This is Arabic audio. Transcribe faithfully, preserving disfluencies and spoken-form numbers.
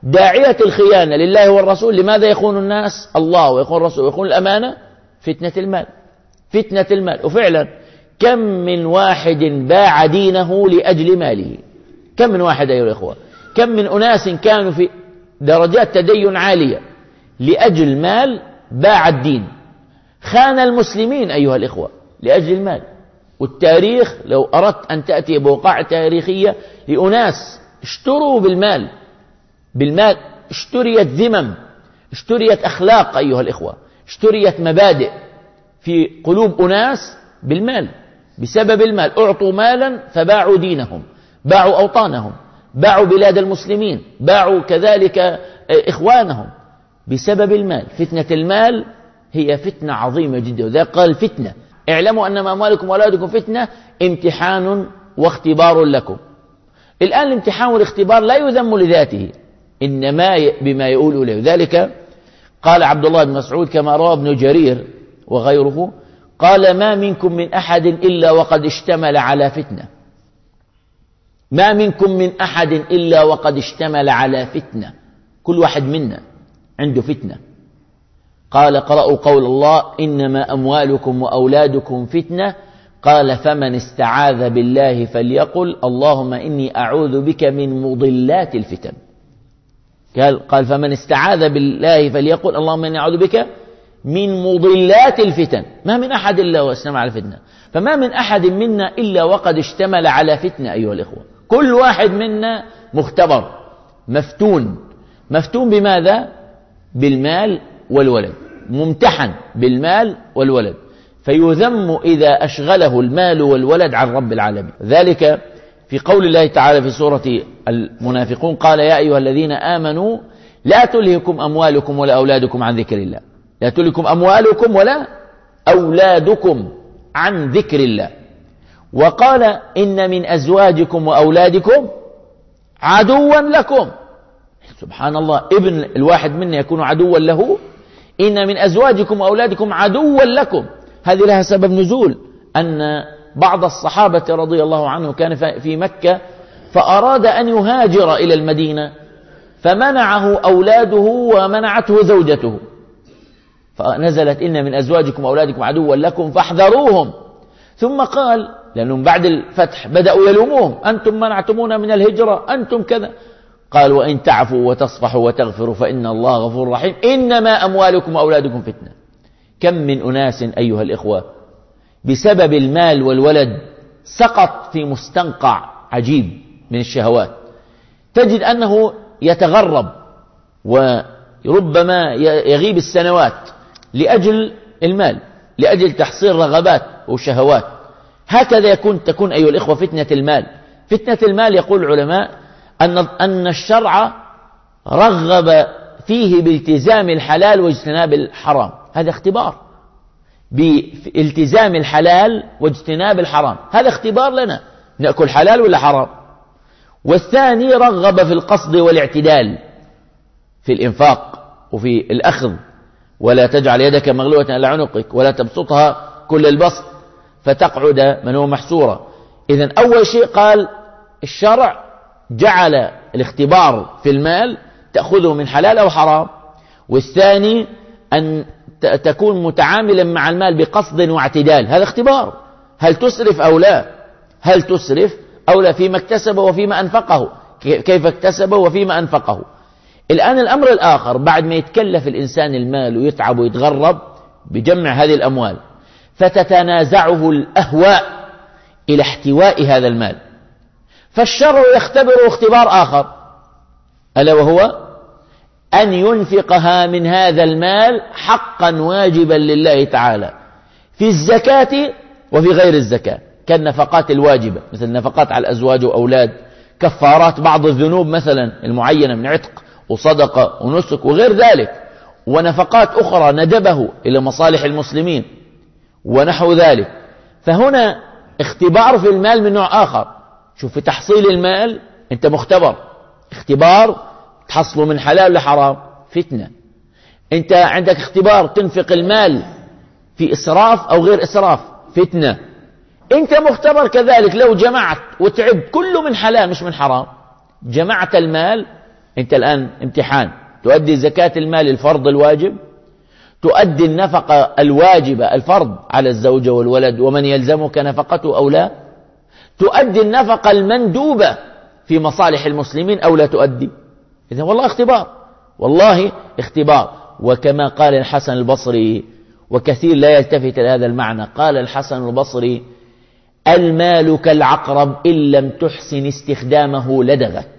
داعية الخيانة لله والرسول، لماذا يخون الناس؟ الله ويخون الرسول ويخون الأمانة. فتنة المال، فتنة المال. وفعلا كم من واحد باع دينه لأجل ماله، كم من واحد أيها الإخوة، كم من أناس كانوا في درجات تدين عالية لأجل مال باع الدين، خان المسلمين أيها الإخوة لأجل المال. والتاريخ لو أردت أن تأتي بوقائع تاريخية لأناس اشتروا بالمال، بالمال اشتريت ذمم، اشتريت أخلاق أيها الإخوة، اشتريت مبادئ في قلوب أناس بالمال، بسبب المال. أعطوا مالا فباعوا دينهم، باعوا أوطانهم، باعوا بلاد المسلمين، باعوا كذلك إخوانهم بسبب المال. فتنة المال هي فتنة عظيمة جدا، وذا قال فتنة. اعلموا أنما أموالكم وأولادكم فتنة، امتحان واختبار لكم. الآن الامتحان والاختبار لا يذم لذاته، إنما بما يقول له. ذلك قال عبد الله بن مسعود كما روى ابن جرير وغيره، قال: ما منكم من أحد إلا وقد اشتمل على فتنة، ما منكم من أحد إلا وقد اشتمل على فتنة، كل واحد منا عنده فتنة. قال: قرأوا قول الله: إنما أموالكم وأولادكم فتنة. قال: فمن استعاذ بالله فليقل اللهم إني أعوذ بك من مضلات الفتن. قال, قال فمن استعاذ بالله فليقل اللهم إني أعوذ بك من مضلات الفتن. ما من أحد إلا واستمع على فتنة، فما من أحد منا إلا وقد اشتمل على فتنة أيها الإخوة. كل واحد منا مختبر، مفتون. مفتون بماذا؟ بالمال والولد، ممتحن بالمال والولد، فيذم إذا أشغله المال والولد عن رب العالمين. ذلك في قول الله تعالى في سورة المنافقون: قال يا أيها الذين آمنوا لا تلهكم أموالكم ولا أولادكم عن ذكر الله. لا تلهكم أموالكم ولا أولادكم عن ذكر الله. وقال: إن من أزواجكم وأولادكم عدوا لكم. سبحان الله، ابن الواحد منا يكون عدوا له. إن من أزواجكم وأولادكم عدوا لكم. هذه لها سبب نزول، أن بعض الصحابة رضي الله عنه كان في مكة فأراد أن يهاجر إلى المدينة، فمنعه أولاده ومنعته زوجته، فنزلت إن من أزواجكم وأولادكم عدوا لكم فاحذروهم. ثم قال، لأنهم بعد الفتح بدأوا يلوموهم: أنتم منعتمونا من الهجرة، أنتم كذا. قال: وإن تعفوا وتصفحوا وتغفروا فإن الله غفور رحيم. إنما أموالكم وأولادكم فتنة. كم من أناس أيها الإخوة بسبب المال والولد سقط في مستنقع عجيب من الشهوات. تجد أنه يتغرب وربما يغيب السنوات لأجل المال، لأجل تحصيل رغبات وشهوات. هكذا يكون تكون أيها الإخوة فتنة المال. فتنة المال يقول العلماء أن أن الشرع رغب فيه بالتزام الحلال واجتناب الحرام. هذا اختبار، بالتزام الحلال واجتناب الحرام. هذا اختبار لنا، نأكل حلال ولا حرام. والثاني رغب في القصد والاعتدال في الإنفاق وفي الأخذ، ولا تجعل يدك مغلولة إلى عنقك ولا تبسطها كل البسط فتقعد منوما محسورا. إذن أول شيء قال الشرع جعل الاختبار في المال تأخذه من حلال أو حرام، والثاني أن تكون متعاملا مع المال بقصد واعتدال. هذا اختبار، هل تسرف أو لا، هل تسرف أو لا فيما اكتسبه وفيما أنفقه، كيف اكتسبه وفيما أنفقه. الآن الأمر الآخر، بعد ما يتكلف الإنسان المال ويتعب ويتغرب بجمع هذه الأموال، فتتنازعه الأهواء إلى احتواء هذا المال، فالشرع يختبره اختبار آخر، ألا وهو أن ينفقها من هذا المال حقا واجبا لله تعالى في الزكاة وفي غير الزكاة، كالنفقات الواجبة مثل النفقات على الأزواج وأولاد، كفارات بعض الذنوب مثلا المعينة من عتق وصدقة ونسك وغير ذلك، ونفقات أخرى ندبه إلى مصالح المسلمين ونحو ذلك. فهنا اختبار في المال من نوع آخر. شوف، في تحصيل المال أنت مختبر، اختبار تحصله من حلال لحرام، فتنة. أنت عندك اختبار تنفق المال في إسراف أو غير إسراف، فتنة. أنت مختبر كذلك لو جمعت وتعب كله من حلال مش من حرام، جمعت المال أنت الآن امتحان، تؤدي زكاة المال الفرض الواجب، تؤدي النفقة الواجبة الفرض على الزوجة والولد ومن يلزمك نفقته أو لا، تؤدي النفقة المندوبة في مصالح المسلمين أو لا تؤدي. إذن والله اختبار، والله اختبار. وكما قال الحسن البصري، وكثير لا يلتفت لهذا المعنى، قال الحسن البصري: المال كالعقرب إن لم تحسن استخدامه لدغك.